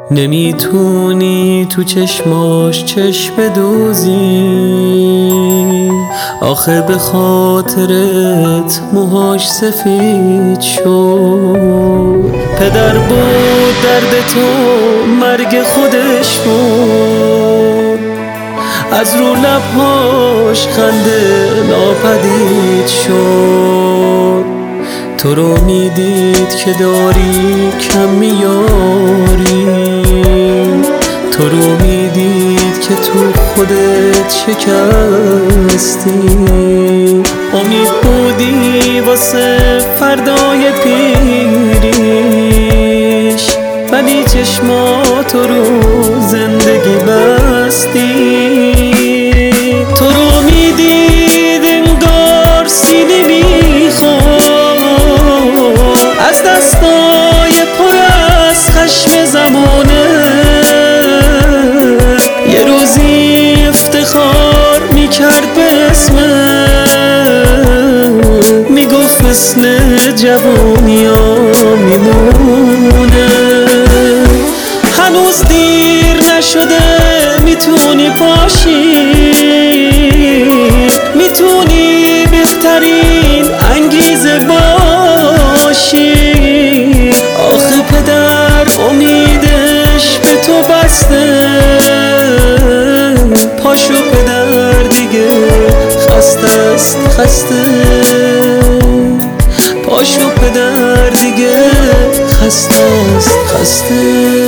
نمیتونی تو چشماش چشم بدوزی، آخه به خاطرت موهاش سفید شد. پدر بود درد تو، مرگ خودش بود، از رو لبهاش خنده ناپدید شد. تو رو میدید که داری کم میاری، تو رو میدید که تو خودت شکستی. امید بودی واسه فردای پیریش، ولی چشماتو رو زندگی بستی. تو رو میدید انگار سینه میخواد، از دستای پر از خشم زمانه. یه روزی افتخار میکرد به اسمت، میگفت مثل جوونیا میمونه. هنوز دیر نشده، میتونی پاشی، میتونی بهترین انگیزه باشی. آخه پدر امیدش به تو بسته، پاشو پدر دیگه خسته است خسته، پاشو پدر دیگه خسته است خسته.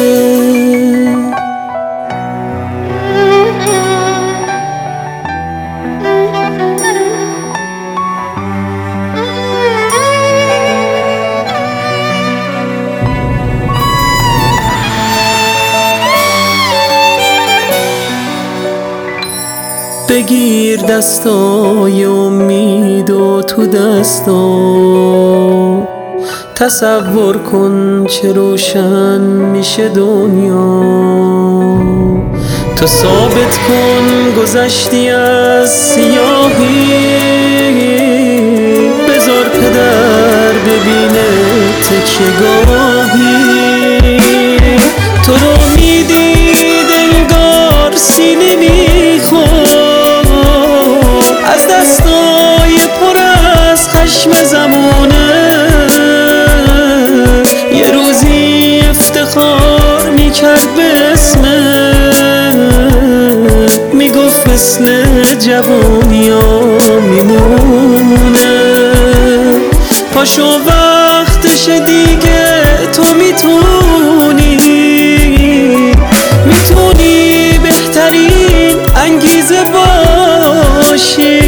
بگیر دستای امید و تو دستا، تصور کن چه روشن میشه دنیا. تو ثابت کن گذشتی از سیاهی، بذار پدر ببینه تکیه گاهی. تو رو میدید انگار سینه میخواد، از دستای پر از خشم زمانه. یه روزی افتخار میکرد به اسمت، میگفت مثل جوونیا میمونه. پاشو وقتشه دیگه، تو میتونی، میتونی بهترین انگیزه باشی،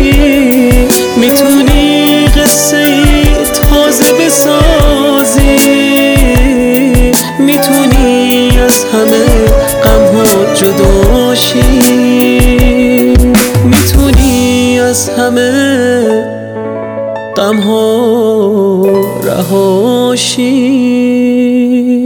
میتونی قصه ای تازه بسازی، میتونی از همه غم‌ها جدا شی، میتونی از همه غم‌ها رها شی.